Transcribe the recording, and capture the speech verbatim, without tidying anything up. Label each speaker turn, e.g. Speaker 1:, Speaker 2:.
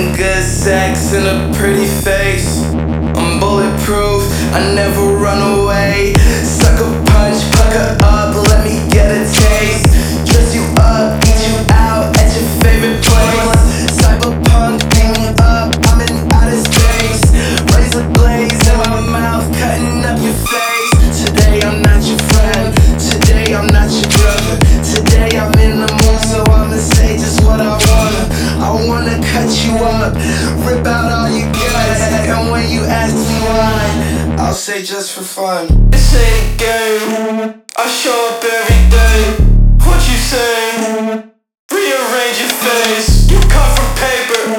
Speaker 1: good sex and a pretty face. I'm bulletproof, I never run away. Sucker punch, pucker up, let me get a taste. Dress you up, eat you out at your favorite place. Cyberpunk, beam me up, I'm in outer space. Razor blades in my mouth, cutting up your face. Today I'm not your friend, today I'm not your brother. Today I'm in the mood, so I'ma say just what I wanna. I wanna cut you up, rip out all your guts. And when you ask me why, I'll say just for fun. This ain't a game, I show up every day. What you say? Rearrange your face. You cut from paper,